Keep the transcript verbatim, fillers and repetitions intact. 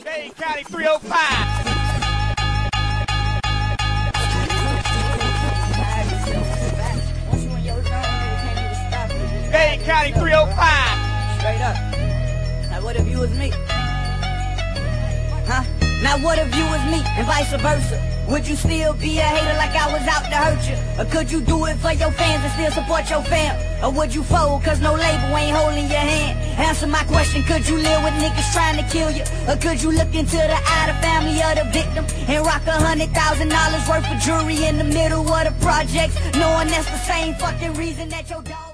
Dade County three oh five. Dade County three oh five. Straight up. Now what if you was me? Huh? Now what if you was me and vice versa? Would you still be a hater like I was out to hurt you? Or could you do it for your fans and still support your fam? Or would you fold cause no label ain't holding your hand? Answer my question, could you live with niggas trying to kill you? Or could you look into the eye of the family of the victim and rock a hundred thousand dollars worth of jewelry in the middle of the projects, knowing that's the same fucking reason that your dog